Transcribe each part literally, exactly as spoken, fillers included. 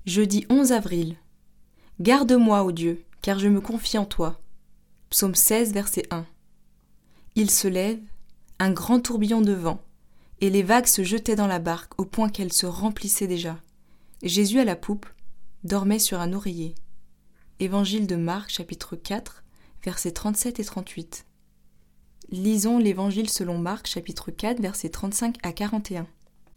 Jeudi onze avril. Garde-moi, ô Dieu, car je me confie en toi. Psaume seize, verset un. Il se lève, un grand tourbillon de vent, et les vagues se jetaient dans la barque au point qu'elle se remplissait déjà. Jésus à la poupe dormait sur un oreiller. Évangile de Marc, chapitre quatre, versets trente-sept et trente-huit. Lisons l'Évangile selon Marc, chapitre quatre, versets trente-cinq à quarante et un.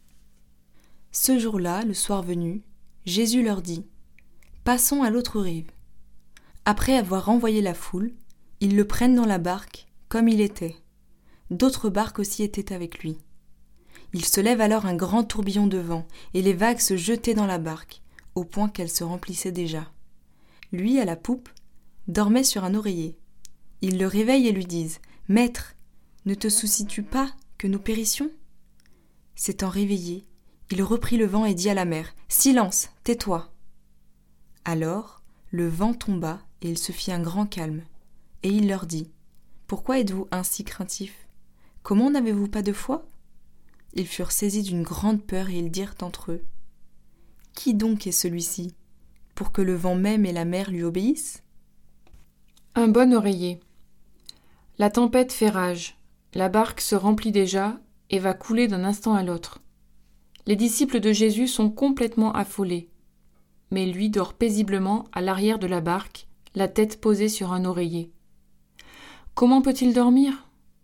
Ce jour-là, le soir venu, Jésus leur dit : « Passons à l'autre rive. » Après avoir renvoyé la foule, ils le prennent dans la barque, comme il était. D'autres barques aussi étaient avec lui. Il se lève alors un grand tourbillon de vent, et les vagues se jetaient dans la barque, au point qu'elle se remplissait déjà. Lui, à la poupe, dormait sur un oreiller. Ils le réveillent et lui disent : « Maître, ne te soucies-tu pas que nous périssions ?» S'étant réveillé, il reprit le vent et dit à la mer : « Silence, tais-toi !» Alors, le vent tomba et il se fit un grand calme. Et il leur dit : « Pourquoi êtes-vous ainsi craintifs ? Comment n'avez-vous pas de foi ?» Ils furent saisis d'une grande peur et ils dirent entre eux : « Qui donc est celui-ci, pour que le vent même et la mer lui obéissent ?» Un bon oreiller. La tempête fait rage, la barque se remplit déjà et va couler d'un instant à l'autre. Les disciples de Jésus sont complètement affolés, mais lui dort paisiblement à l'arrière de la barque, la tête posée sur un oreiller. Comment peut-il dormir ?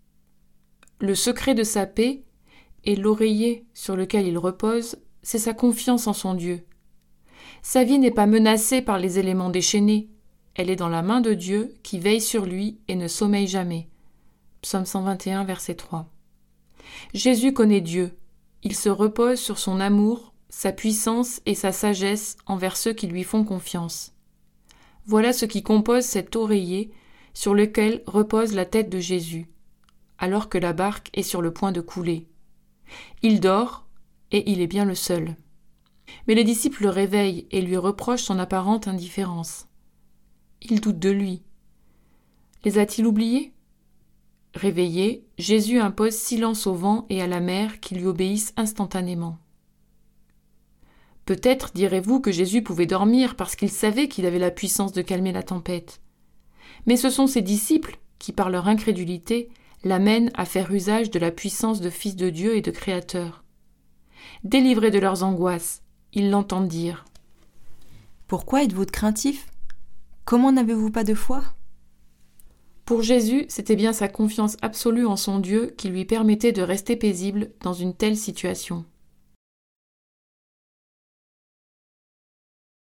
Le secret de sa paix et l'oreiller sur lequel il repose, c'est sa confiance en son Dieu. Sa vie n'est pas menacée par les éléments déchaînés, elle est dans la main de Dieu qui veille sur lui et ne sommeille jamais. Psaume cent vingt et un, verset trois. Jésus connaît Dieu. Il se repose sur son amour, sa puissance et sa sagesse envers ceux qui lui font confiance. Voilà ce qui compose cet oreiller sur lequel repose la tête de Jésus, alors que la barque est sur le point de couler. Il dort, et il est bien le seul. Mais les disciples le réveillent et lui reprochent son apparente indifférence. Ils doutent de lui. Les a-t-il oubliés ? Réveillé, Jésus impose silence au vent et à la mer qui lui obéissent instantanément. Peut-être direz-vous que Jésus pouvait dormir parce qu'il savait qu'il avait la puissance de calmer la tempête. Mais ce sont ses disciples qui, par leur incrédulité, l'amènent à faire usage de la puissance de Fils de Dieu et de Créateur. Délivrés de leurs angoisses, ils l'entendent dire : « Pourquoi êtes-vous craintifs ? Comment n'avez-vous pas de foi ?» Pour Jésus, c'était bien sa confiance absolue en son Dieu qui lui permettait de rester paisible dans une telle situation.